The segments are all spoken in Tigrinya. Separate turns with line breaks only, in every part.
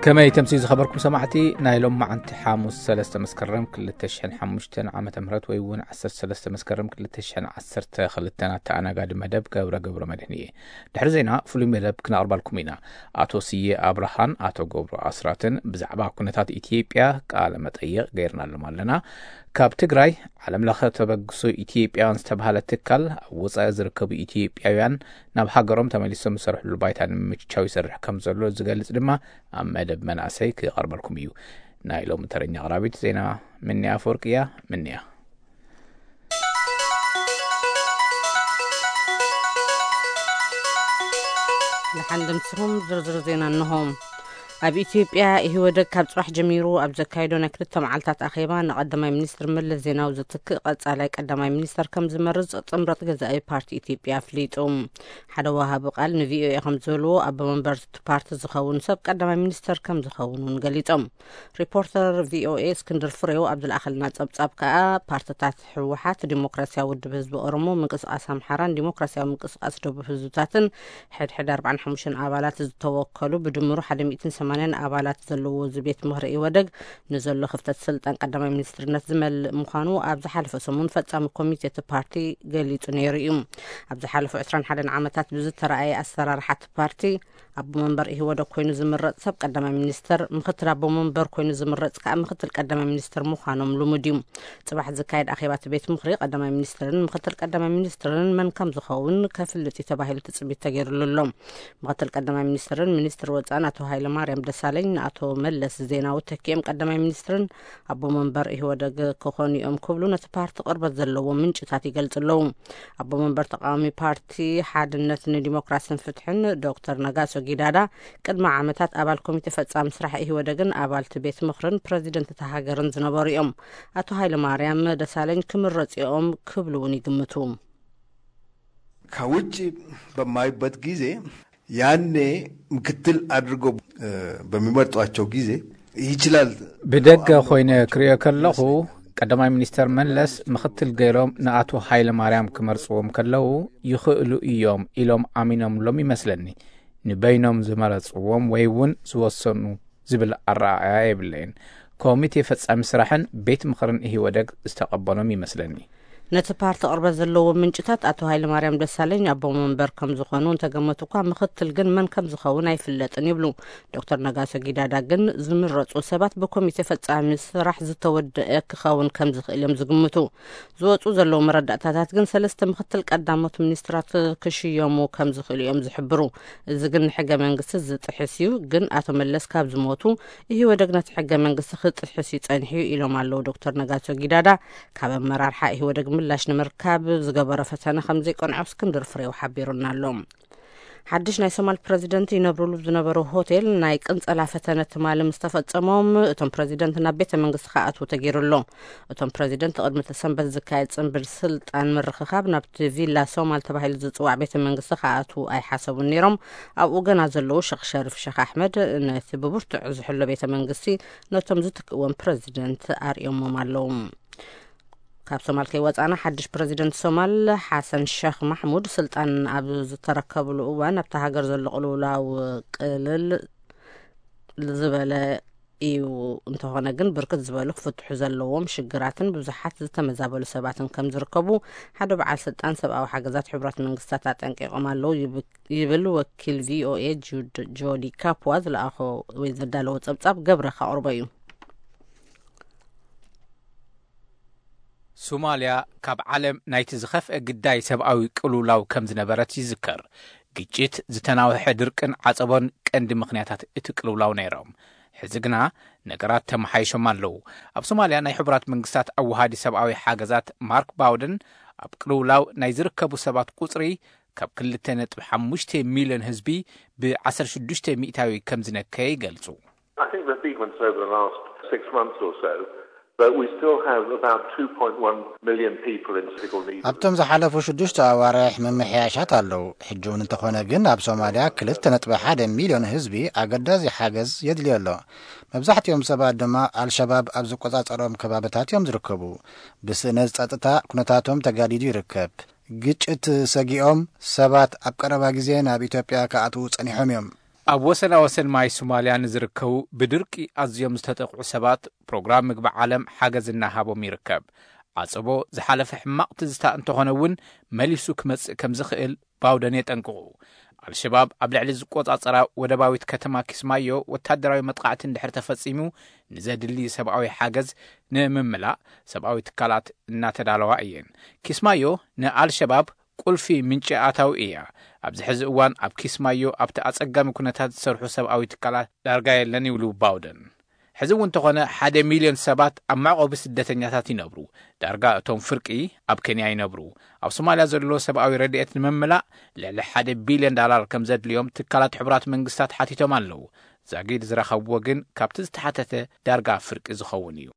كما يتمسيز خبركم سمعتي نايلوم معنت حاموس سلسة مسكرم كل تشحن حموشتن عامة مرات ويون عسر سلسة مسكرم كل تشحن عسرت خلتنا تانا قاد مدب قبرة مدنية دحر زينا فلو مدب كنا أربع الكمينة آتو سيي أبرهان آتو قبرة أسراتن بزعبا كنتات إثيوبيا كالما تأيق غيرنا لمالنا كاب تقراي علم لخة تبقسو إثيوبيا استبهالة تكال وصا يزركب إثيوبياوان ناب حقرم تماليسو مسرح للبايتان مجتشاوي سرح كمزلو زغالز لما أمدب مناسي كي غرب الكميو نايلو مترني غرابيت زينا مني أفوركيا مني
لحندم سهم زرزر زينا أنهم أبي إثيوبيا هيودك كاب صراح جميرو أبزكايدو نكرت معلتات أخيبا نقدماي منستر مل زيناو زتك قصالي قدماي منستر كم زمرز طمرت غزاي بارتي إثيوبيا فليتهم حدا وهاب قال نفيو يخم زولو أبا منبرت بارت زخون سب قدماي منستر كم زخونون قليتهم ريبورتر VOA اسكندر فريو عبد الأخل ناس أبصابكا بارتات حوحات ديمقراسيا ودب حزب أورمو منقصقاس أمحران ديمقراسيا منقصقاس دب حزبتاتن حد 45 أبالات زتوكلوا بدمرو 180 أبالات زلو زبيت مهرئي ودق نزلو خفتة سلطان قدماء منسترنات زمل مخانو أبز حالفو سمون فتام كوميتية بارتي قليتو نيريوم أبز حالفو 21 عامتات بزت رأي أسرار حت بارتي أبو منبر هيودك كوينو زمرت سب قدماء منستر مختر أبو منبر كوينو زمرت كأ مختر قدماء منستر مخانوم لومديوم صباح زكايد أخيبات بيت مخري قدماء منسترن مختر قدماء منسترن من كم زخون كفلتي تباهي لتسبيت تغير للوم مختر قدماء منسترن منستر وزاناتو هايل ماريم دسالين أتو ملس زينا وتكيم قدماء منسترن أبو منبر هيودك كخوني كبلو نتبارت قربت زلو من جتاتي قلت اللوم أبو منبر تقامي بارتي حادنتن ديمقراسي فتحن دكتور نغاسو جدادا قدما عامتات أبال كوميتي فتسام سرح هيودقن أبال تبيت مخرن بريزيدنت تهاجرن زنباريوم أتو هايل ماريم دسالين كمرتيوم كبلوني قمتوم
كوجي بمايبت جيزي يعني مكتل أدرجو بمبرتواتشو جيزي يجلال
بدق خوينا كريا كله قدماء منستر ملس مختل غيرهم نأتو هايل ماريم كمرصوم كله يخلو إيوم إلوم أمينهم لومي مسلني نبينهم زمرصوم ويون زوصنو زبل الرعاية باللين كوميتي فتسام سرحن بيت مخرن هيودق استقبلهم يمسلني
نتبارت أربع زلوا من جتات أتو هاي المريم دسالين أبو منبر كم زخانون تجمعتوا كم مختل جن من كم زخون أي فلت أن يبلو دكتور نجاسة جدادا جن زمرت وسبات بكوميتي فتسام راح زتود خاون كم زخ اليوم زجمتوا زوت وزلوا مرد أتات جن سلست مختل قدامت منسترات كشي يوم وكم زخ اليوم زحبروا زجن حاجة من قصة زت حسيو جن أتو ملس كاب زموتوا هو دقنت حاجة من قصة خط حسي تنحي إلى معلو دكتور نجاسة جدادا كاب مرار حق هو دق لاش نمركاب زغبره فتنه خمزي قنعو اسكندر فريو حبيرنا لهم حدش ناي سومال بريزيدنت ينبرلو بزنبرو هوتيل ناي قنصلا فتنه تمال مستفصموم اتم بريزيدنت نا بيت منغس خاطو تغيرلو اتم بريزيدنت قدم تسنبت زكايت صنبل سلطان مرخخاب نبت فيلا سومال تباهيل زصواع بيت منغس خاطو اي حسب النيرم او غنا زلو شيخ شرف شيخ احمد نثببرت عزحلو بيت منغسي نتم زتقوم بريزيدنت اريوم مالوم كاب سومال كي وصانا حدش بريزيدنت سومال حسن شيخ محمود سلطان ابز تركبلو وان ابتهاجر زلقلولاو قلل زبله ايو انت هنا جن بركت زبالو فتحو زلوهم شجراتن بزحات زتمزابلو سباتن كم زركبو حدا بعد سلطان سبعه حاجات حبرات منغستات تنقيقمالو يبل وكيل VOA جودي كابواز لاخو ويزدالو صبصاب قبرخ اوربيو
سوماليا كاب عالم نايت زخف قداي سبعوي قلولاو كم زنبرت يذكر ግጭት ዝተናወሐ ድርቅን ዓጸቦን ቀንዲ ምኽንያታት እቲ ቅልውላው ነይሮም ሕዝግና ነገራት ተመሓይሾም ኣለዉ ኣብ ሶማልያ ናይ ሕብራት መንግስታት ኣዋሃዲ ሰብኣዊ ሓገዛት ማርክ ባውደን ኣብ ቅልውላው ናይ ዝርከቡ ሰባት ቁጽሪ ካብ 2.5 ሚሊዮን ህዝቢ ብ16 ሚእታዊ ከም ዝነከየ ይገልጹ
I think the sequence over the last 6 months or so but we still have about 2.1 million people in critical need.
ኣብቶም ዝሓለፉ 6 ኣዋርሕ መምሕያሻት ኣለዉ ሕጂውን እንተኾነ ግን ኣብ ሶማልያ 2.1 ሚሊዮን ህዝቢ ኣገዳዚ ሓገዝ የድልዮ ኣሎ መብዛሕትኦም ሰባት ድማ አልሸባብ ኣብ ዝቆጻጸሮም ከባቢታት እዮም ዝርከቡ ብስነዝ ጸጥታ ኩነታቶም ተጋዲዱ ይርከብ ግጭት ሰጊኦም ሰባት ኣብ ቀረባ ግዜ ናብ ኢትዮጵያ ከኣትዉ ጸኒሖም እዮም
ኣብ ወሰና ወሰን ማይ ሶማልያ ንዝርከቡ ብድርቂ ኣዝዮም ዝተጠቕዑ ሰባት ፕሮግራም ምግቢ ዓለም ሓገዝ እናሃቦም ይርከብ። ዓጽቦ ዝሓለፈ ሕማቕ ትዝታ እንተኾነ እውን መሊሱ ክመጽእ ከም ዝኽእል ባውደን የጠንቅቑ። አልሸባብ ኣብ ልዕሊ ዝቆጻጸራ ወደባዊት ከተማ ኪስማዮ ወታደራዊ መጥቃዕቲ እንድሕር ተፈጺሙ ንዘድሊ ሰብኣዊ ሓገዝ ንምምላእ ሰብኣዊ ትካላት እናተዳለዋ እየን። ኪስማዮ ንአልሸባብ ቁልፊ ምንጪ ኣታዊ እያ። ኣብዚ ሕዚ እዋን ኣብ ኪስማዮ ኣብቲ ኣጸጋሚ ኩነታት ዝሰርሑ ሰብኣዊ ትካላት ዳርጋ የለን ይብሉ ባውደን። ሕዚ እውን እንተኾነ 1 ሚልዮን ሰባት ኣብ ማዕቆቢ ስደተኛታት ይነብሩ። ዳርጋ እቶም ፍርቂ ኣብ ኬንያ ይነብሩ። ኣብ ሶማልያ ዘሎ ሰብኣዊ ረድኤት ንምምላእ ልዕሊ $1 ቢልዮን ከም ዘድልዮም ትካላት ሕቡራት መንግስታት ሓቲቶም ኣለዉ። ዛጊድ ዝረኸብዎ ግን ካብቲ ዝተሓተተ ዳርጋ ፍርቂ ዝኸውን እዩ።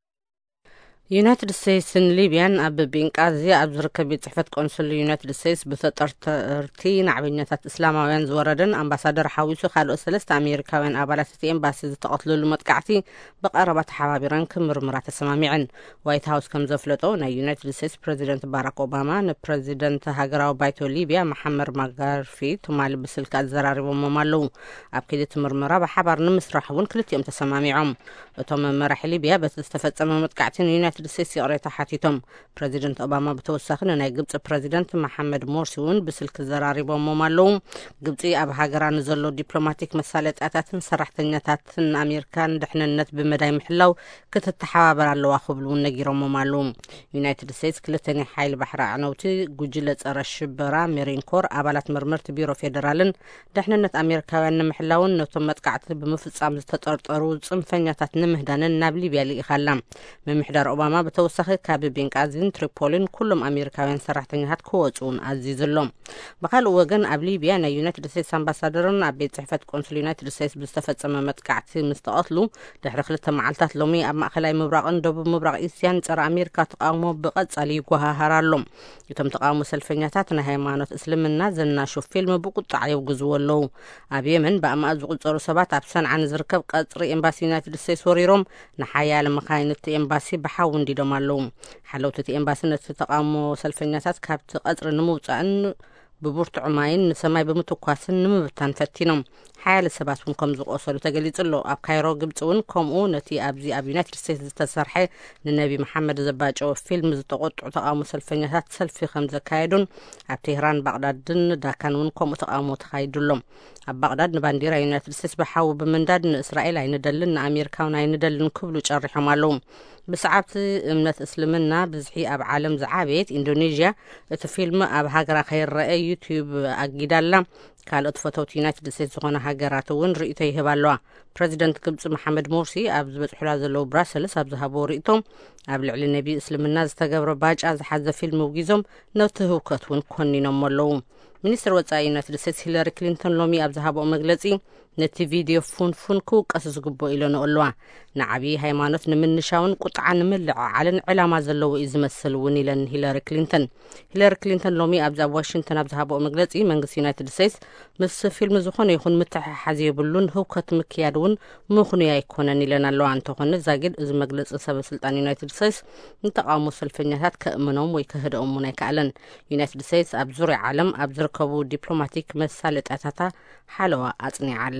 ዩናይትድ ስቴትስን ሊብያን ኣብ ቤንቃዚ ኣብ ዝርከብ ቤት ጽሕፈት ቆንስል ዩናይትድ ስቴትስ ብተጠርጠርቲ ናዕበኛታት እስላማውያን ዝወረደን ኣምባሳደር ሓዊሱ ካልኦት 3 ኣሜሪካውያን ኣባላት እቲ ኤምባሲ ዝተቐትልሉ መጥቃዕቲ ብቐረባ ተሓባቢረን ክምርምራ ተሰማሚዐን። ዋይት ሃውስ ከም ዘፍለጦ ናይ ዩናይትድ ስቴትስ ፕሬዚደንት ባራክ ኦባማ ንፕሬዚደንት ሃገራዊ ባይቶ ሊብያ መሐመድ ማጋርፊ ትማሊ ብስልክ ኣዘራሪቦሞም ኣለዉ። ኣብ ከይዲ እቲ ምርመራ ብሓባር ንምስራሕ እውን ክልቲኦም ተሰማሚዖም። እቶም መራሒ ሊብያ በቲ ዝተፈጸመ መጥቃዕቲ ዩናይትድ ስቴትስ ይቕሬታ ሓቲቶም። ፕሬዚደንት ኦባማ ብተወሳኺ ናይ ግብፂ ፕሬዚደንት መሐመድ ሞርሲ እውን ብስልክ ዘራሪቦሞም ኣለዉ። ግብፂ ኣብ ሃገራ ንዘሎ ዲፕሎማቲክ መሳለጥያታትን ሰራሕተኛታትን ኣሜሪካን ድሕንነት ብመዳይ ምሕላው ክትተሓባበር ኣለዋ ክብሉ እውን ነጊሮሞም ኣለዉ። ዩናይትድ ስቴትስ 2 ናይ ሓይሊ ባሕሪ ኣዕነውቲ ጉጅለ ጸረ ሽበራ ሜሪን ኮር ኣባላት መርመርቲ ቢሮ ፌደራልን ድሕንነት ኣሜሪካውያን ንምሕላውን ነቶም መጥቃዕቲ ብምፍጻም ዝተጠርጠሩ ጽንፈኛታት ንምህዳንን ናብ ሊብያ ልኢኻላ። ምምሕዳር ኦባማ በተወሳኺ ካብ ቤንቃዚን ትሪፖሊን ኩሎም ኣሜሪካውያን ሰራሕተኛታት ክወጹን ኣዚዝሎም። ብኻልእ ወገን ኣብ ሊብያ ናይ ዩናይትድ ስቴትስ ኣምባሳደርን ኣብ ቤት ጽሕፈት ቆንስል ዩናይትድ ስቴትስ ብዝተፈጸመ መጥቃዕቲ ምስ ተቐትሉ ድሕሪ 2 መዓልታት ሎሚ ኣብ ማእኸላይ ምብራቕን ደቡብ ምብራቕ እስያን ጸረ ኣሜሪካ ተቃውሞ ብቐጻሊ ይጓሃሃር ኣሎ። እቶም ተቃውሞ ሰልፈኛታት ናይ ሃይማኖት እስልምና ዘናሹ ፊልም ብቁጣዕ የውግዝዎ ኣለዉ። ኣብ የመን ብኣማእት ዝቁጸሩ ሰባት ኣብ ሰንዓ ንዝርከብ ቀጽሪ ኤምባሲ ዩናይትድ ስቴትስ ወሪሮም ንሓያለ መኻይንቲ ኤምባሲ ብሓው እንዲዶም ኣለዉ። ሓለውቲ እቲ ኤምባሲ ነቲ ተቃውሞ ሰልፈኛታት ካብቲ ቀጽሪ ንምውጻእን ብቡርቱዕ ማይን ንሰማይ ብምትኳስን ንምብታን ፈቲኖም። ሓያለ ሰባት እውን ከም ዝቆሰሉ ተገሊጹ ኣሎ። ኣብ ካይሮ ግብፂ እውን ከምኡ ነቲ ኣብዚ ኣብ ዩናይትድ ስቴትስ ዝተሰርሐ ንነቢ መሐመድ ዘባጨወ ፊልም ዝተቆጥዑ ተቃውሞ ሰልፈኛታት ሰልፊ ከም ዘካየዱን ኣብ ቴህራን ባግዳድን ዳካን እውን ከምኡ ተቃውሞ ተካይዱሎም። ኣብ ባግዳድ ንባንዴራ ዩናይትድ ስቴትስ ብሓዊ ብምንዳድ ንእስራኤል ኣይንደልን ንኣሜሪካ እውን ኣይንደልን ክብሉ ጨሪሖም ኣለዉ። ብሰዓብቲ እምነት እስልምና ብዝሒ ኣብ ዓለም ዝዓበየት ኢንዶኔዥያ እቲ ፊልም ኣብ ሃገራ ከይረአ ዩቲዩብ ኣጊዳላ። ካልኦት ፈተውቲ ዩናይትድ ስቴትስ ዝኾነ ሃገራት እውን ርእቶ ይህባ ኣለዋ። ፕሬዚደንት ግብፂ መሐመድ ሞርሲ ኣብ ዝበፅሑላ ዘለዉ ብራሰልስ ኣብ ዝሃቦ ርእቶም ኣብ ልዕሊ ነቢ እስልምና ዝተገብረ ባጫ ዝሓዘ ፊልም ውጊዞም ነቲ ህውከት እውን ኮኒኖም ኣለዉ። ሚኒስትር ወጻኢ ዩናይትድ ስቴትስ ሂለሪ ክሊንተን ሎሚ ኣብ ዝሃቦ መግለጺ ነቲ ቪድዮ ፉንፉን ክውቀስ ዝግብኦ ኢሎን ኣለዋ። ንዓብዪ ሃይማኖት ንምንሻውን ቁጥዓ ንምልዕዓልን ዕላማ ዘለዎ እዩ ዝመስል እውን ኢለን ሂለሪ ክሊንተን። ሂለሪ ክሊንተን ሎሚ ኣብ ዋሽንግተን ኣብ ዝሃቦ መግለጺ መንግስቲ ዩናይትድ ስቴትስ ምስ ፊልም ዝኾነ ይኹን ምትሕሓዝ የብሉን ህውከት ምክያድ እውን ምኽንያ ኣይኮነን ኢለን ኣለዋ። እንተኾነ ዛጊድ እዚ መግለጺ ሰበስልጣን ዩናይትድ ስቴትስ ንተቃውሞ ሰልፈኛታት ከእምኖም ወይ ከህደኦም እውን ኣይከኣለን። ዩናይትድ ስቴትስ ኣብ ዙርያ ዓለም ኣብ ዝርከቡ ዲፕሎማቲክ መሳለጥያታታ ሓለዋ ኣጽኒዓላ።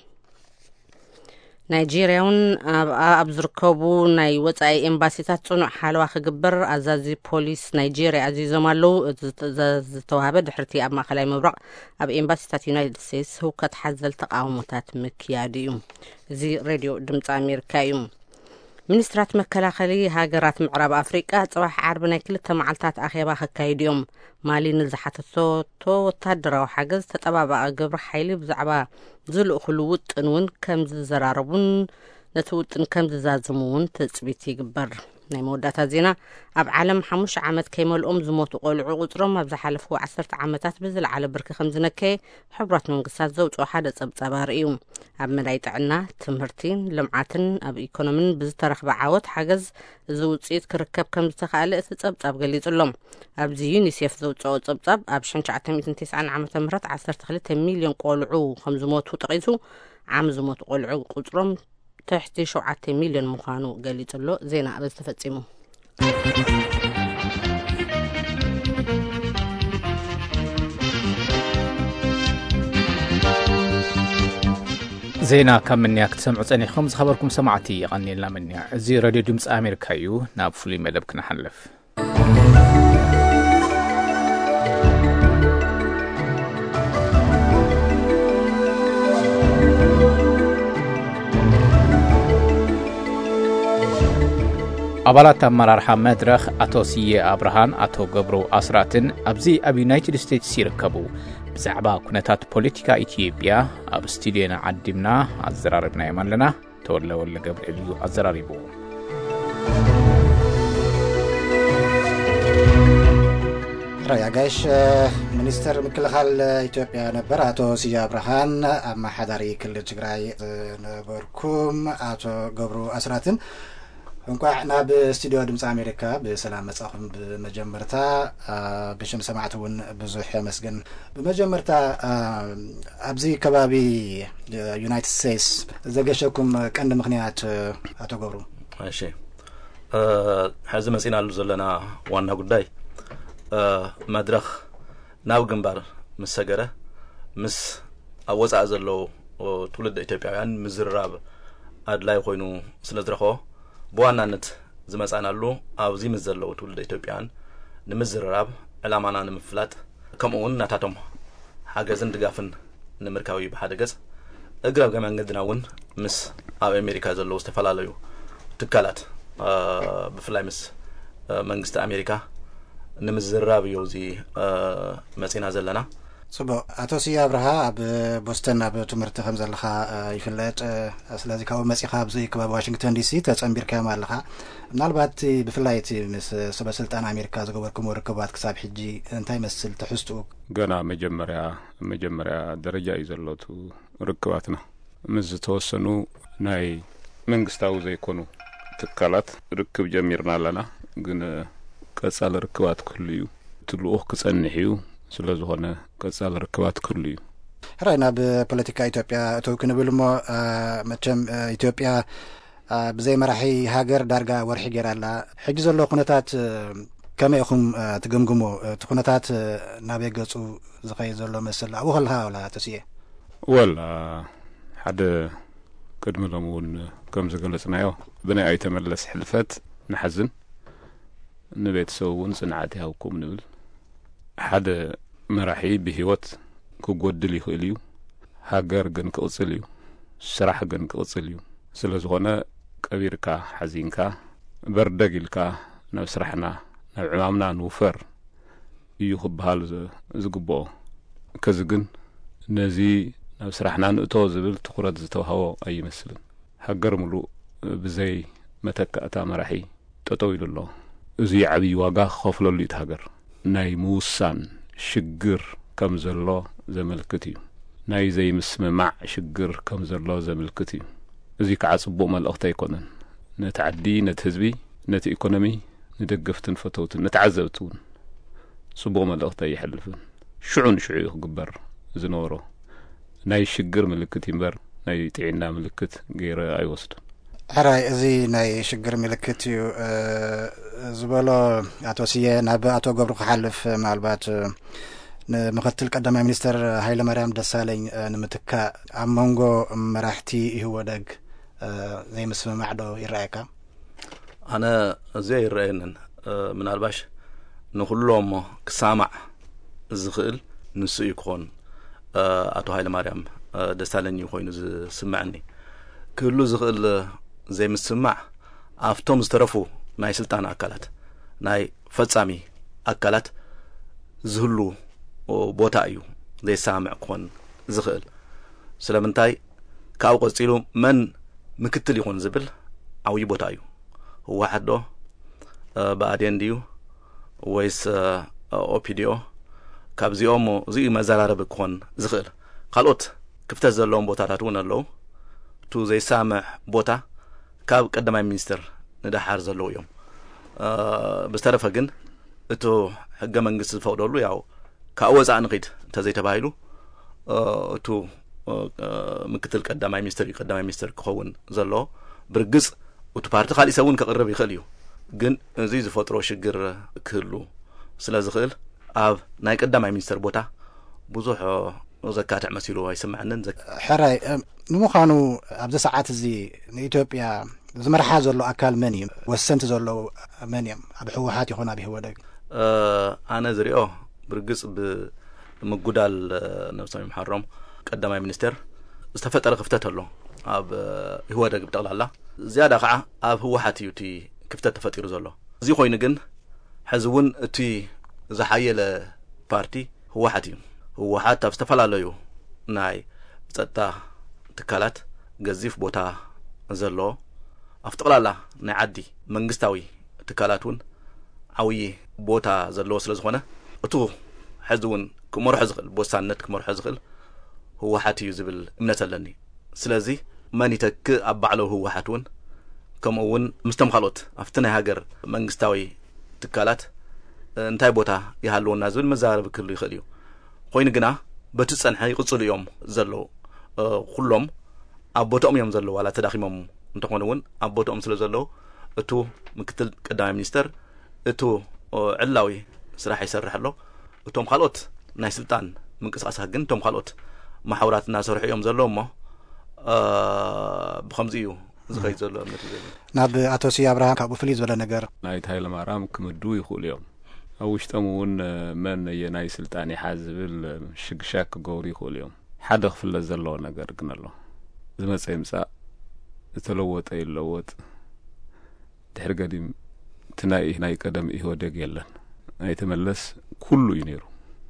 ናይጄርያ እውን ኣብ ዝርከቡ ናይ ወጻኢ ኤምባሲታት ጽኑዕ ሓለዋ ክግበር ኣዛዚ ፖሊስ ናይጄርያ ኣዚዞም ኣለዉ። እቲ ትእዛዝ ዝተዋህበ ድሕርቲ ኣብ ማእኸላይ ምብራቕ ኣብ ኤምባሲታት ዩናይትድ ስቴትስ ህውከት ሓዘል ተቃውሞታት ምክያድ እዩ። እዚ ሬድዮ ድምፂ ኣሜሪካ እዩ። ሚኒስትራት መከላኸሊ ሃገራት ምዕራብ ኣፍሪቃ ጽባሕ ዓርቢ ናይ 2 መዓልታት ኣኼባ ከካይዱ እዮም። ማሊ ንዝሓተቶ ወታደራዊ ሓገዝ ተጠባባቂ ግብሪ ሓይሊ ብዛዕባ ዝልእኽሉ ውጥን እውን ከም ዝዘራረቡን ነቲ ውጥን ከም ዝዛዝሙ እውን ተፅቢት ይግበር። ናይ መወዳእታ ዜና ኣብ ዓለም 5 ዓመት ከይመልኦም ዝሞቱ ቆልዑ ቁፅሮም ኣብ ዝሓለፉ 10 ዓመታት ብዝለዓለ ብርኪ ከም ዝነከየ ሕቡራት መንግስታት ዘውፅኦ ሓደ ፀብጻብ እዩ። ኣብ መዳይ ጥዕና፣ ትምህርትን ልምዓትን ኣብ ኢኮኖሚን ብዝተረኽበ ዓወት ሓገዝ እዚ ውፅኢት ክርከብ ከም ዝተኻእለ እቲ ፀብጻብ ገሊጹሎም። ኣብዚ ዩኒሴፍ ዘውፅኦ ፀብጻብ ኣብ 1990 ዓ.ም 12 ሚልዮን ቆልዑ ከም ዝሞቱ ጠቂሱ ዓም ዝሞቱ ቆልዑ ቁፅሮም ትሕቲ 7 ሚልዮን ምዃኑ ገሊጹሎ። ዜና ኣብ ዝተፈጺሙ
زينا كم من ياك تسمعوا ثاني خمس خبركم سمعتي غني لنا مني زي راديو دمس أمريكا يو نابفلي مدبكنا حنلف أبلات مرارحة مدرخ أتو سيي أبرهان أتو قبرو أسراتن أبزي أبي يونايتد ستيتس يركبو بزعبا كنتات بوليتيكا إثيوبيا أب ستيدينا عدمنا الزراربنا يمان لنا تولى ولا قبر إليو الزراريبو
رأي قايش منستر مكلخال إثيوبيا نبر أتو سيي أبرهان أما حداري كل تجراي نبركم أتو قبرو أسراتن እንኳን ናብ ስቱዲዮ ድምጽ አሜሪካ በሰላም መጻኹም በመጀመርታ በሽም ሰማዕቱን ብዙሕ መስገን በመጀመርታ አብዚ ከባቢ ዩናይትድ ስቴትስ ዘገሸኩም ቀንድ ምክንያት አቶ ገብሩ
እሺ ሐዘ መሲናሉ ዘለና ዋና ጉዳይ መድረኽ ናው ግንባር መሰገረ ምስ አወጻእ ዘሎ ትውልድ ኢትዮጵያውያን ምዝራብ አድላይ ኮይኑ ስለዝረኾ بوانانت زمسانالو أوزي مزلو تولد إثيوبيان نمزرراب علامانا نمفلات كمون ناتاتهم حاجة زندقافن نمركاوي بحادقز اقرب كمان قدناون مس أو أمريكا زلو استفلاليو تكالات بفلاي مس منغست أمريكا نمزرراب يوزي مسينا زلنا
صبو أتو سيي أبرها بوستن بتمرت خمسة لخا يفلت أسلازي كاو مسيخا بزي كباب واشنطن دي سي تأمبير كامل لخا نالبات بفلايتي مس سبا سلطان أمريكا زغبركم وركبات كساب حجي انتاي مسل تحستو
قنا مجمريا درجة يزلوتو ركباتنا مز توسنو ناي منغستاو زي كونو تكالات ركب جميرنا لنا قنا كسال ركبات كليو تلوخ كسنحيو ስለዝሆነ ቀጻል ርክባት ኩሉ
ራይና በፖለቲካ ኢትዮጵያ ተወክነ ብልሞ መቸም ኢትዮጵያ بزي مرحي هاجر دارجا ورحي جرالا حجز الله خناتات كما يخم تجمجمو تخناتات نابيجسو زخي زلوا مثل أو هلها ولا تسيه
ولا حد قدم لمون كم زقلتنا يو بني أي تملس حلفات نحزن نبيت سوون صنعتها وكم نقول حد مرحي بهوت كوجود لي خليو هاجر جن كوصليو شرح جن كوصليو سلزغنا كبيركا حزينكا بردقلكا نسرحنا نعمامنا نوفر يخب هال زقبو كزقن نزي نسرحنا نقطو زبل تقرد زتوهو أي مثل هاجر ملو بزي متكأتا مرحي تطويل الله زي عبي واقع خوفلو اللي تهاجر ناي موسان شجر كمزلو زملكتي ناي زي مسمع شجر كمزلو زملكتي زي كعصبو مال أختي يكونن نتعدي نتهزبي نت إيكونومي ندقفتن فتوتن نتعذبتون صبو مال أختي يحلفن شعون شعيخ قبر زنورو ناي شجر ملكتي مبر ناي تعينا ملكت غير أي وسط
هراي زي ناي شجر ملكتي زبالو أتوسيه نبى أتو قبر خالف معلومات مختل قدام مينستر هايل مريم دسالين نمتكا أمونغو مراحتي هو دق زي مسمى معدو يرايكا
أنا زي الرأينا من الباش نخلهم كسامع زخيل نسو يكون أتو هايل مريم دسالين يخوين سمعني كله زخيل زي مسمع أفتهم زترفو ناي سلطان أكلات ناي فتسامي أكلات زهلو وبوتا أيو زي سامع كون زخيل سلامنتاي كاو قصيلو من مكتل يكون زبل أو يبوتا أيو هو واحد بعدين ديو ويس أوبيديو كابزي أمو زي ما زال بكون زخيل خلوت كفت زلهم بوتا تاتون اللو تو زي سامع بوتا كاب قدام المينستر ندحر زلو يوم بستعرف هجن اتو حق منجس الفوضى ياو كأوز عن غيد تزي تبايلو تو مكتل قدام المينستر كون زلو برجس وتبارت خالي يسوون كقرب يخليو جن زي زفترو شجر كله سلازخيل أب نايك قدام المينستر بوتا بزوح زكاة مسيلو يسمعنا
حراي ንምዃኑ ኣብዚ ሰዓት እዚ ንኢትዮጵያ ዝመርሓ ዘሎ ኣካል መን እዩ ወሰንቲ ዘለዉ መን እዮም ኣብ ሕወሓት ይኹን ኣብ ህወደግ
ኣነ ዝሪኦ ብርግጽ ብምጉዳል ነብሶም ይምሓሮም ቀዳማይ ሚኒስተር ዝተፈጠረ ክፍተት ኣሎ ኣብ ህወደግ ብጠቕላላ ዝያዳ ከዓ ኣብ ህወሓት እዩ እቲ ክፍተት ተፈጢሩ ዘሎ እዚ ኮይኑ ግን ሕዚ እውን እቲ ዝሓየለ ፓርቲ ህወሓት እዩ ህወሓት ኣብ ዝተፈላለዩ ናይ ጸጥታ ትካላት ገዚፍ ቦታ ዘለዎ ኣብ ጠቕላላ ናይ ዓዲ መንግስታዊ ትካላት እውን ዓብዪ ቦታ ዘለዎ ስለ ዝኾነ እቱ ሕዚ እውን ክመርሖ ዝኽእል ብወሳንነት ክመርሖ ዝኽእል ህወሓት እዩ ዝብል እምነት ኣለኒ ስለዚ መን ይተክእ ኣብ ባዕሉ ህወሓት እውን ከምኡ እውን ምስቶም ካልኦት ኣብቲ ናይ ሃገር መንግስታዊ ትካላት እንታይ ቦታ ይሃልወና ዝብል መዛረብ ክህሉ ይኽእል እዩ ኮይኑ ግና በቲ ፀንሐ ይቕፅሉ እዮም ዘለዉ ኩሎም ኣብ ቦታኦም እዮም ዘለዉ ዋላ ተዳኺሞም እንተኾኑ እውን ኣብ ቦታኦም ስለ ዘለዉ እቱ ምክትል ቀዳማይ ሚኒስተር እቱ ዕላዊ ስራሕ ይሰርሕ ኣሎ እቶም ካልኦት ናይ ስልጣን ምንቅስቃሳት ግን እቶም ካልኦት ማሕበራት እናሰርሑ እዮም ዘለዉ እሞ ብኸምዚ እዩ ዝኸይድ ዘሎ እምነት እዩ ዘለኒ
ናብ ኣቶ ስዬ ኣብርሃም ካብኡ ፍልይ ዝበለ ነገር
ናይቲ ሃይለማርያም ክምድቡ ይኽእሉ እዮም ኣብ ውሽጦም እውን መን የናይ ስልጣን ይሓዝ ዝብል ሽግሻክ ክገብሩ ይኽእሉ እዮም ሓደ ክፍለጥ ዘለዎ ነገር ግን ኣሎ ዝመፀ ይምፃእ ዝተለወጠ ይለወጥ ድሕሪ ገዲም እቲ ናይ ቀደም ኢህወደግ የለን ኣይተመለስ ኩሉ እዩ ነይሩ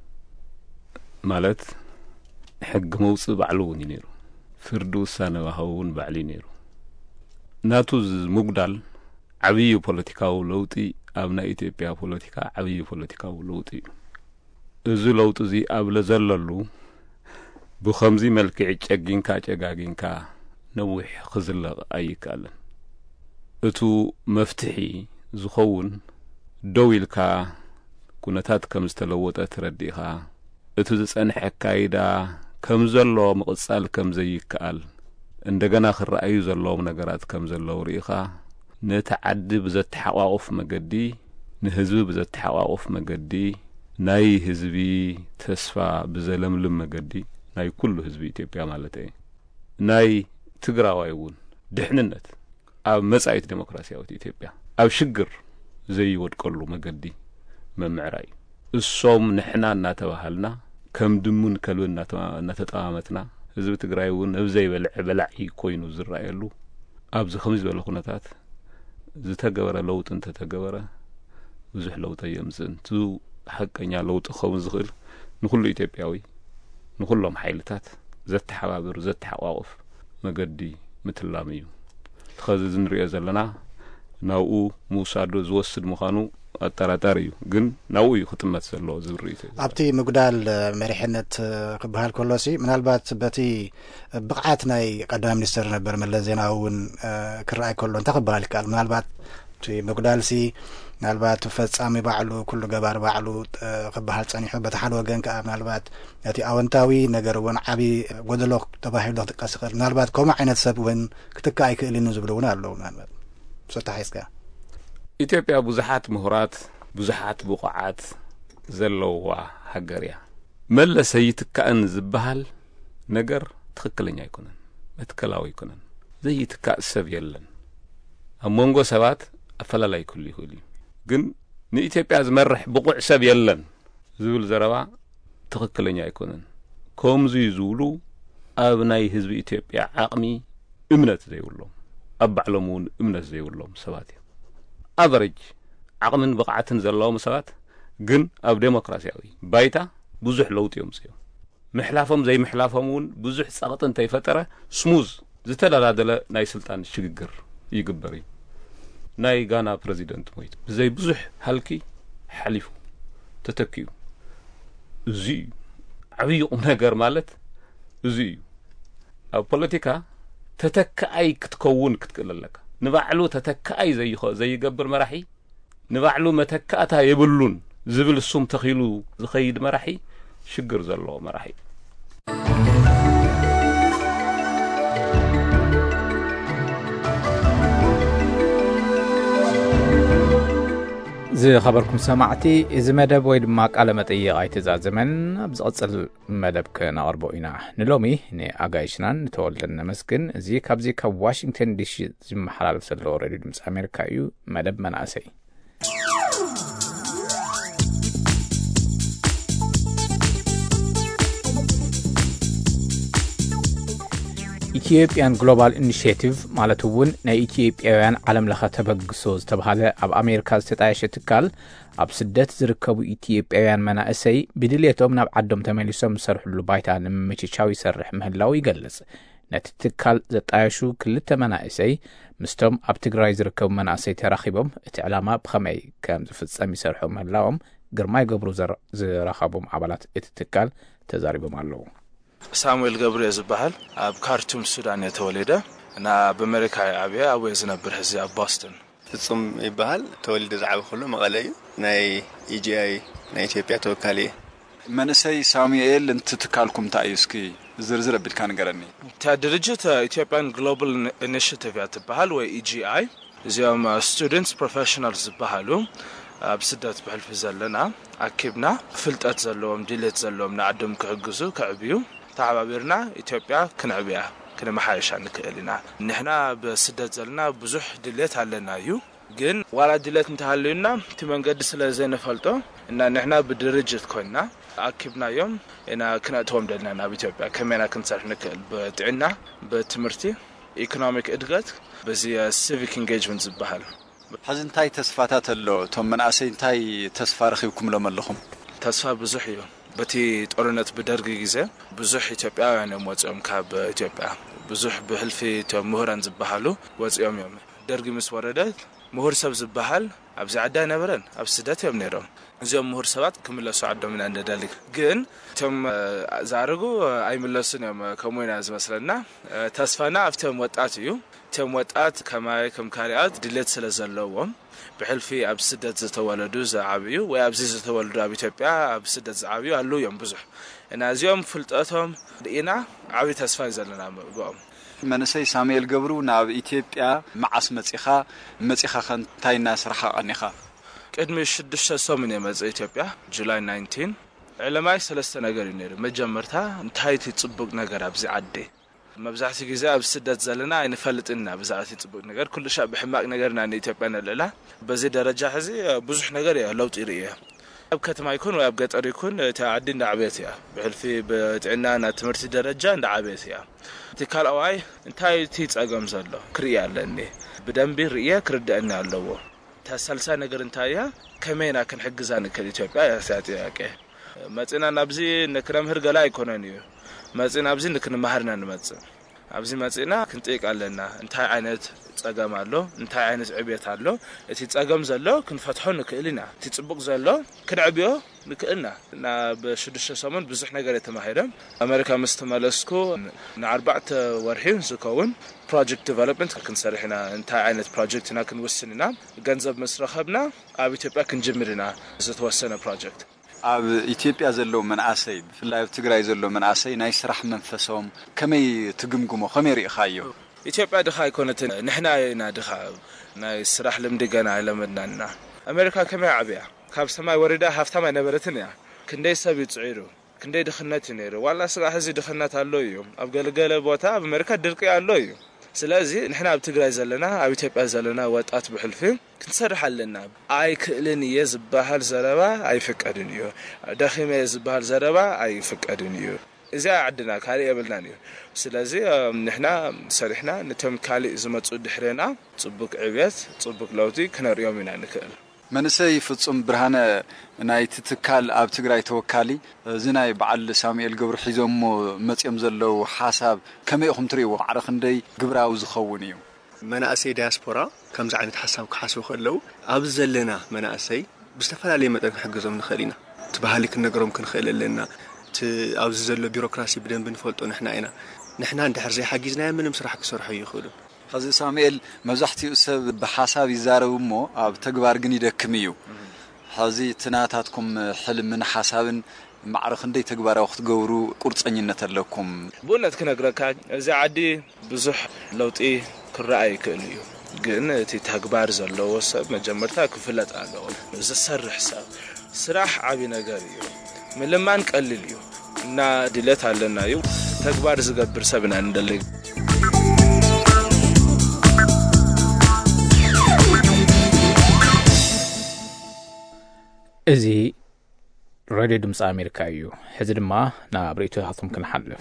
ማለት ሕጊ መውፅእ ባዕሉ እውን እዩ ነይሩ ፍርዲ ውሳነ ዋህቡ እውን ባዕሉ እዩ ነይሩ ናቱ ምጉዳል ዓብዪ ፖለቲካዊ ለውጢ ኣብ ናይ ኢትዮጵያ ፖለቲካ ዓብዪ ፖለቲካዊ ለውጢ እዩ እዚ ለውጢ እዚ ኣብ ለዘለሉ ብኸምዚ መልክዕ ጨጊንካ ጨጋጊንካ ነዊሕ ክዝለቕ ኣይከኣለን እቱ መፍትሒ ዝኸውን ደው ኢልካ ኩነታት ከም ዝተለወጠ ትረዲእኻ እቲ ዝጸንሐ ኣካይዳ ከም ዘሎ ምቕጻል ከም ዘይከኣል እንደገና ክረኣዩ ዘለዎም ነገራት ከም ዘለዉ ርኢኻ ነቲ ዓዲ ብዘተሓቋቑፍ መገዲ ንህዝቢ ብዘተሓቋቑፍ መገዲ ናይ ህዝቢ ተስፋ ብዘለምልም መገዲ ናይ ኩሉ ህዝቢ ኢትዮጵያ ማለት እዩ ናይ ትግራዋይ እውን ድሕንነት ኣብ መጻኢት ዴሞክራሲያዊት ኢትዮጵያ ኣብ ሽግር ዘይወድቀሉ መገዲ መምዕራይ እሶም ንሕና እናተባሃልና ከም ድሙን ከልብን እናተጠማመትና ህዝቢ ትግራይ እውን ኣብዘይበልዕ በላዒ ኮይኑ ዝረኣየሉ ኣብዚ ከምዚ ዝበለ ኩነታት ዝተገበረ ለውጢ እንተተገበረ ብዙሕ ለውጢ የምፅእ እንቱ ሓቀኛ ለውጢ ክኸውን ዝኽእል ንኩሉ ኢትዮጵያዊ ንኩሎም ሓይልታት ዘተሓባብር ዘተሓቋቑፍ መገዲ ምትላም እዩ ትኸዚ ዝንሪኦ ዘለና ናብኡ ምውሳዱ ዝወስድ ምዃኑ ኣጠራጣሪ እዩ ግን ናብኡ እዩ ክጥመት ዘለዎ ዝብል ርእይቶ እዩ
ኣብቲ ምግዳል መሪሕነት ክበሃል ከሎሲ ምናልባት በቲ ብቕዓት ናይ ቀዳማይ ሚኒስተር ነበር መለስ ዜናዊ እውን ክረኣይ ከሎ እንታይ ክበሃል ይከኣል ምናልባት እቲ ምግዳልሲ ምናልባት ፈጻሚ ባዕሉ ኩሉ ገባር ባዕሉ ክበሃል ፀኒሑ በቲ ሓደ ወገን ከዓ ምናልባት እቲ ኣወንታዊ ነገር እውን ዓብዪ ጎደሎ ተባሂሉ ክጥቀስ ይኽእል ምናልባት ከምኡ ዓይነት ሰብ እውን ክትከእ ኣይክእልን ዝብሉ እውን ኣለዉ ምናልባት ብሶታ ሓይስካ
ኢትዮጵያ ብዙሓት ምሁራት ብዙሓት ብቑዓት ዘለውዋ ሃገር እያ መለስ ዘይትካእን ዝበሃል ነገር ትኽክለኛ ኣይኮነን መትከላዊ ኣይኮነን ዘይትካእ ሰብ የለን ኣብ መንጎ ሰባት ኣፈላላይ ክህሉ ይኽእል እዩ ግን ንኢትዮጵያ ዝመርሕ ብቑዕ ሰብ የለን ዝብል ዘረባ ትኽክለኛ ኣይኮነን ከምዙ ዝብሉ ኣብ ናይ ህዝቢ ኢትዮጵያ ዓቕሚ እምነት ዘይብሎም ኣብ ባዕሎም እውን እምነት ዘይብሎም ሰባት እዮም ኣቨሬጅ ዓቕምን ብቕዓትን ዘለዎም ሰባት ግን ኣብ ዴሞክራሲያዊ ባይታ ብዙሕ ለውጢ የምፅኦም ምሕላፎም ዘይምሕላፎም እውን ብዙሕ ጸቕጢ እንተይፈጠረ ስሙዝ ዝተደላደለ ናይ ስልጣን ሽግግር ይግበር እዩ ናይ ጋና ፕሬዚደንት ሞይቱ ብዘይ ብዙሕ ሃልኪ ሓሊፉ ተተኪዩ እዚ እዩ ዓብዪ ቁም ነገር ማለት እዚ እዩ ኣብ ፖለቲካ ተተካኣይ ክትከውን ክትክእል ኣለካ ንባዕሉ ተተካኣይ ዘይገብር መራሒ ንባዕሉ መተካእታ የብሉን ዝብል እሱም ተኺሉ ዝኸይድ መራሒ ሽግር ዘለዎ መራሒ
زي خبركم سمعتي إذا مدب ويد ما قال متى غاية زمن بزقصل مدب كنا أربعينا نلومي ني أجايشنا نتولدنا مسكن زي كابزي كواشنطن دي شيء زي محل سلوا ريدي مس أمريكا يو مدب مناسي ኢትዮጵያን ግሎባል ኢኒሺየቲቭ ማለቱውን ናይ ኢትዮጵያውያን ዓለም ለኸ ተበግሶ ዝተባሃለ ኣብ ኣሜሪካ ዝተጣየሸ ትካል ኣብ ስደት ዝርከቡ ኢትዮጵያውያን መናእሰይ ብድሌቶም ናብ ዓዶም ተመሊሶም ዝሰርሕሉ ባይታ ንምምችቻው ይሰርሕ ምህላው ይገልጽ። ነቲ ትካል ዘጣየሹ ክልተ መናእሰይ ምስቶም ኣብ ትግራይ ዝርከቡ መናእሰይ ተራኺቦም እቲ ዕላማ ብኸመይ ከም ዝፍጸም ይሰርሑ ምህላዎም ግርማይ ገብሩ ዝራኸቦም ኣባላት እቲ ትካል ተዛሪቦም ኣለዉ።
ሳሙኤል ገብሩ ዝባሃል ኣብ ካርቱም ሱዳን የተወለደ እና በአሜሪካ አብያ አብየ ዝነብር ህዚ ኣብ ቦስተን
ፍጹም ይባሃል ተወልደ ዝዓበ ሁሉ መቀለ እዩ ናይ ኢጂአይ ናይ ኢትዮጵያ ተወካሊ
መንሰይ ሳሙኤል እንትትካልኩም ታይስኪ ዝርዝር ብልካ ነገረኒ
ታ ድርጅት ኢትዮጵያን ግሎባል ኢኒሺየቲቭ ያትባሃል ወይ ኢጂአይ እዚኦም ስቱደንትስ ፕሮፌሽናልስ ዝባሃሉ ኣብ ስደት ብሕልፊ ዘለና ኣኪብና ፍልጠት ዘለዎም ድሌት ዘለዎም ንዓዶም ክሕግዙ ክዕብዩ ታባቢርና ኢትዮጵያ ክንዕብያ ክንመሓይሻ ንክእልና ንሕና በስደት ዘለና ብዙሕ ድሌት ኣለና እዩ ግን ዋላ ድሌት እንተሃልዩና እቲ መንገዲ ስለዘይንፈልጦ እና ንሕና ብድርጅት ኮይና ኣኪብናዮም እና ክነእትዎም ደልና ናብ ኢትዮጵያ ከመይና ክንሰርሕ ንክእል በጥዕና በትምህርቲ ኢኮኖሚክ እድገት በዚ ሲቪክ ኢንጌጅመንት ዝበሃል
حزن እንታይ ተስፋታት ኣሎ ቶም መናእሰይ እንታይ ተስፋ ረኺብኩም ለመለኹም
ተስፋ ብዙሕ እዩ በቲ ጦርነት በደርግ ጊዜ ብዙሕ ኢትዮጵያውያን ወጽኦም ካብ ኢትዮጵያ ብዙሕ ብህልፊ ቶም ምሁራን ዝበሃሉ ወጽኦም እዮም ደርግ ምስ ወረደ ምሁር ሰብ ዝበሃል ኣብ ዛዕዳ ነበረን ኣብ ስደት እዮም ነይሮም እዚኦም ምሁር ሰባት ክምለሱ ዓዶም ኢና እንደደሊ ግን ቶም ዛርጉ ኣይምለሱን እዮም ከምወይና ዝመስለና ተስፋና ኣብቶም ወጣት እዩ ቶም ወጣት ከማይ ከም ካሪኣት ድሌት ስለዘለዎም ብሕልፊ ኣብ ስደት ዝተወለዱ ዝዓብዩ ወይ ኣብ ዝተወለዱ ኣብ ኢትዮጵያ ኣብ ስደት ዝዓብዩ ኣሉ እዮም ብዙሕ እና እዚኦም ፍልጠቶም ኢና ዓቢ ተስፋ ዘለና ብኦም
መንሰይ ሳሙኤል ገብሩ ናብ ኢትዮጵያ ማዓስ መጺኻ ኸንታይና ስራሓ ቀኒኻ
ቅድሚ 6 ሰሙን የመጽ ኢትዮጵያ ጁላይ 19 ዕለማይ ሰለስተ ነገር ነይሩ መጀመርታ እንታይ ትጽቡቅ ነገር ኣብዚ ዓዲ መብዛሕቲ ጊዜ ኣብ ስደት ዘለና አይንፈልጥና ብዛዕቲ ጽቡቅ ነገር ኩሉ ሻ ብሕማቅ ነገርና ኢትዮጵያ ነለላ በዚ ደረጃ ሕዚ ብዙሕ ነገር ለውጥ ይርአ ኣብ ከተማ ይኩን ወይ ኣብ ገጠር ይኩን ተዓዲ እንዳዕቤት ያ ብሕልፊ በጥዕናና ትምህርቲ ደረጃ እንዳዕቤት ያ ትካልኣዋይ እንታይ ትጸገም ዘሎ ክሪያ ኣለኒ ብደንቢ ርየ ክርዳእና ኣለዎ ተሰልሳ ነገር እንታያ ከመይና ክንሕግዛን ከኢትዮጵያ ያሳጥያቀ መጽና ናብዚ ነክረምህር ገላ ይኮነን እዩ መጽና ኣብዚ ንክንማህርና ንመጽእ ኣብዚ መጽና ክንጠይቅ ኣለና እንታይ ዓይነት ጸገም ኣሎ እንታይ ዓይነት ዕብየት ኣሎ እቲ ጸገም ዘሎ ክንፈትሖ ንክእልና እቲ ጽቡቅ ዘሎ ክንዕብዮ ንክእልና እና በ6 ሰሙን ብዙሕ ነገር የተማሂረ ኣሜሪካ ምስተመለስኩ ን4 ወርሒ ዝከውን ፕሮጀክት ዲቨሎፕመንት ክንሰርሕና እንታይ ዓይነት ፕሮጀክትና ክንወስንና ገንዘብ መስረኸብና ኣብ ኢትዮጵያ ክንጅምርና ዝተወሰነ ፕሮጀክት
ኣብ ኢትዮጵያ ዘለው መናእሰይ ብፍላይ ኣብ ትግራይ ዘለው መናእሰይ ናይ ስራሕ መንፈሶም ከመይ ትግምግሞ ከመይ ርኢኻዮ
ኢትዮጵያ ድኻ ይኮነትን ንሕና ኢና ድኻ ናይ ስራሕ ልምዲ ገና ለመድናና ኣሜሪካ ከመይ ዓብያ ካብ ሰማይ ወረዳ ሃፍታም አይነበረትን ያ ክንደይ ሰብ ይጽዒሩ ክንደይ ድኽነት ነይሩ ዋላ ስጋ ሕዚ ድኽነት ኣሎ እዩ ኣብ ገለገለ ቦታ ኣብ ኣሜሪካ ድርቂ ኣሎ እዩ ስለዚ ንሕና ኣብ ትግራይ ዘለና ኣብ ኢትዮጵያ ዘለና ወጣት ብሕልፊ ክንሰርሕ ኣለና ኣይ ክእልን የዝባሃል ዘረባ ኣይፍቀድን እዩ ደኺመ የዝባሃል ዘረባ ኣይፍቀድን እዩ እዛ ዓድና ካሊ የብልናን እዩ ስለዚ ንሕና ሰሪሕና ነቶም ካሊ ዝመጹ ድሕረና ጽቡቅ ዕብየት ጽቡቅ ለውጢ ክነርዮም ኢና ንክእል
መንሰይ ፍጹም ብርሃነ ናይ ትትካል ኣብ ትግራይ ተወካሊ ዝናይ በዓል ሳሙኤል ገብሩ ሒዞሞ መጽዮም ዘለው ሓሳብ ከመይ ኢኹም ትሪእዎ ዓረኽ እንደይ ግብራዊ ዝኸውን እዩ
መናእሰይ ዲያስፖራ ከምዚ ዓይነት ሓሳብ ክሓስቡ ከለው ኣብ ዘለና መናእሰይ ብዝተፈላለየ መጠን ክሕግዞም ንኽእል ኢና ትባህሊ ክንነገሮም ክንኽእል ኣለና ኣብዚ ዘሎ ቢሮክራሲ ብደንብ ንፈልጦ ንሕና ኢና ንሕና እንድሕር ዘይሓጊዝናዮ ምንም ስራሕ ክሰርሑ ይኽእሉ
ሕዚ ሳሙኤል መብዛሕትኡ ሰብ ብሓሳብ ይዛረብ እሞ ኣብ ተግባር ግን ይደክም እዩ ሕዚ ትናታትኩም ሕልምን ሓሳብን معرخ እንደይ ተግባራዊ ክትገብሩ ቁርጸኝነት ኣለኩም
ብእውነት ክነግረካ እዚ ዓዲ ብዙሕ ለውጢ ክረኣይ ይክእል እዩ ግን እቲ ተግባር ዘለዎ ሰብ መጀመርታ ክፍለጥ ኣለዎ ዝሰርሕ ሰብ ስራሕ ዓቢ ነገር እዩ ምልማን ቀሊል እዩ እና ድለት ኣለና እዩ ተግባር ዝገብር ሰብና እንደለይ
እዚ ሬዲዮ ድምፂ ኣሜሪካ እዩ ሕዚ ድማ ናብ ሬዲዮ ሃቶም ክንሓልፍ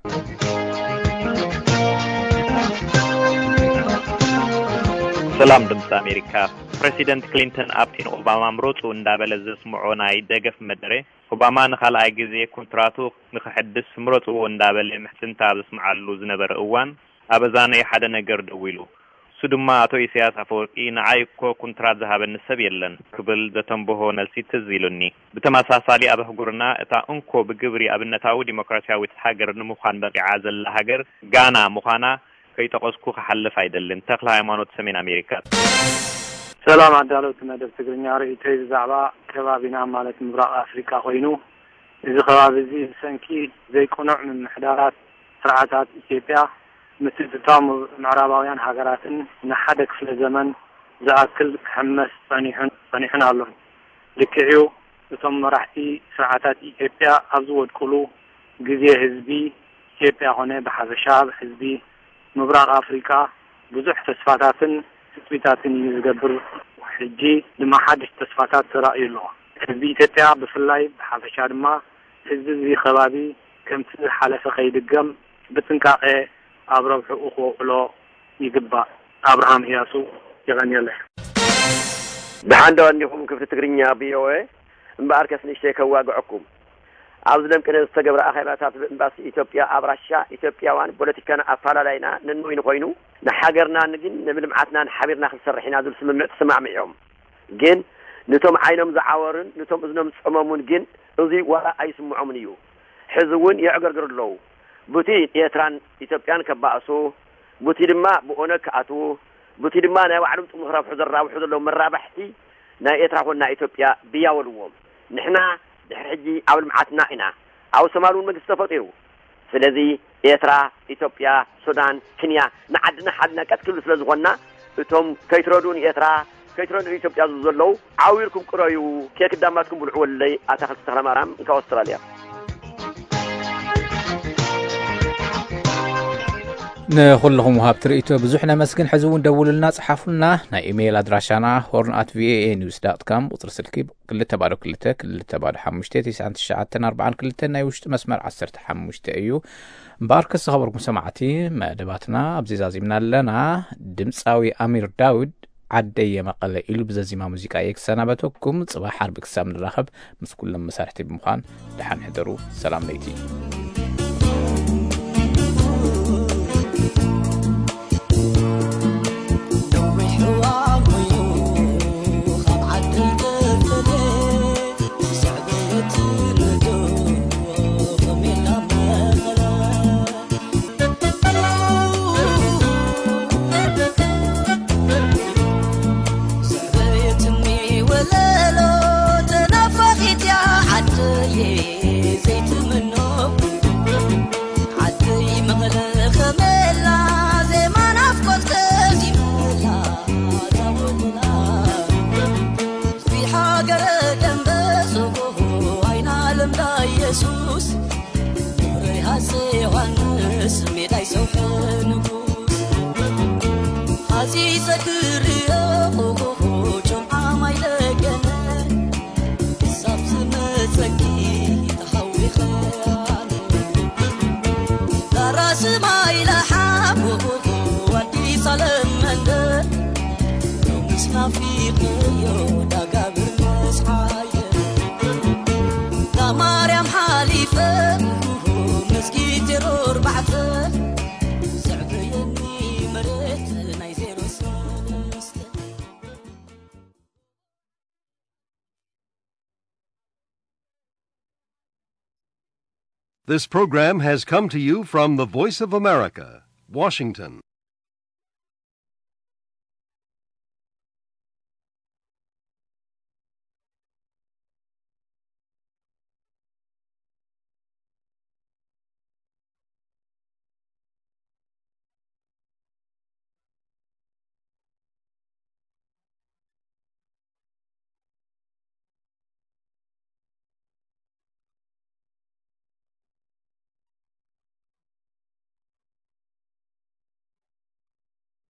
ሰላም ድምፂ ኣሜሪካ ፕሬዚደንት ክሊንተን ኣብቲን ኦባማ ምሮፁ እንዳበለ ዘስምዖ ናይ ደገፍ መደረ ኦባማ ንኻልኣይ ግዜ ኮንትራቱ ንኽሕድስ ምሮፅዎ እንዳበለ ምሕትንታ ዝስምዓሉ ዝነበረ እዋን ኣበዛነይ ሓደ ነገር ደው ኢሉ እሱ ድማ ኣቶ ኢሳያስ ኣፈወርቂ ንዓይ እኮ ኮንትራት ዝሃበኒ ሰብ የለን ክብል ዘተንብሆ ነልሲ ትዝ ኢሉኒ ብተመሳሳሊ ኣብ ኣህጉርና እታ እንኮ ብግብሪ ኣብነታዊ ዲሞክራሲያዊት ሃገር ንምዃን በቂዓ ዘላ ሃገር ጋና ምዃና ከይተቆስኩ ክሓልፍ አይደለም ተክለ ሃይማኖት ሰሜን አሜሪካ
ሰላም አዳሎት መደብ ትግርኛ ርእይቶ ብዛዕባ ከባቢና ማለት ምብራቅ አፍሪካ ኮይኑ እዚ ከባቢ እዚ ሰንኪ ዘይቆነዕ ምሕዳራት ስርዓታት ኢትዮጵያ ምትትታው ምዕራባውያን ሃገራትን ንሓደ ክፍለ ዘመን ዝኣክል ሕመስ ጸኒሕን ኣሎ ልክዕዩ እቶም መራሕቲ ስርዓታት ኢትዮጵያ ኣብ ዝወድቁሉ ግዜ ህዝቢ ኢትዮጵያ ሆነ ብሓበሻ ህዝቢ ምብራቅ አፍሪካ ብዙሕ ተስፋታትን ስጥቢታትን ዝገብር ሕጂ ድማ ሓድሽ ተስፋታት ተራእዩሉ ህዝቢ ኢትዮጵያ ብፍላይ ብሓበሻ ድማ ህዝቢ እዚ ከባቢ ከምቲ ሓለፈ ከይድገም ብጥንቃቄ ኣብ ረብሑ ክውዕሎ ይግባእ አብርሃም ኢያሱ ይغنيله
ብሓንዶ እንዲኹም ክፍቲ ትግርኛ ቢኦኤ እምበኣር ከስንሽተ ከዋግዐኩም ኣብዚ ለምከነ ዝተገብረ ኣኼባታት በእምባሲ ኢትዮጵያ ኣብ ራሻ ኢትዮጵያውያን ፖለቲካና ኣፈላላይና ንንወይን ኮይኑ ንሓገርና ግን ንምልምዓትና ንሓቢርና ክንሰርሕ ኢና ዝብል ስምምዕ ተሰማዕሚዖም ግን ነቶም ዓይኖም ዝዓወርን ነቶም እዝኖም ጽመሙን ግን እዚ ወራ ኣይስምዖምን እዩ ሕዚ እውን ይዕገርግርለው ቡቲ ኤርትራን ኢትዮጵያን ከባእሱ ቡቲ ድማ ብኦነ ከኣቱ ቡቲ ድማ ናይ ባዕሎም ጥሙኽ ረብሑ ዘራብሑ ዘለው መራባሕቲ ናይ ኤርትራ ኮና ኢትዮጵያ ብያወልዎም ንሕና ሕጂ ኣብ ልምዓትና ኢና ኣብ ሶማሉን መንግስት ተፈጢሩ ስለዚ ኤርትራ ኢትዮጵያ ሱዳን ኬንያ ንዓድና ሓድና ቀጥክሉ ስለዝኾና እቶም ከይትረዱን ኤርትራ ከይትረዱን ኢትዮጵያ ዘለው ዓዊርኩም ቅረዩ ከክዳማትኩም ብልዑ ወለይ ኣታኽልቲ ተኽለማርያም ከአውስትራልያ
نخلهم وهاب تريتو بزحنا مسكن حزون دولنا صحافلنا نا ايميل ادراشانا horn@vanews.com وترسلكي كل تبارك كل تبارك حمشتي 994 كل تنا يوشت مسمر 10 حمشتي ايو باركس خبركم سمعتي ما دباتنا ابزيزازيمنا لنا دمصاوي امير داود عدي مقله إلو بزازيما موسيقى يكسنابتكم صباح حرب كسام نراخب مس كل مسارحتي بمخان دحن حضروا سلام ليتي
This program has come to you from the Voice of America, Washington.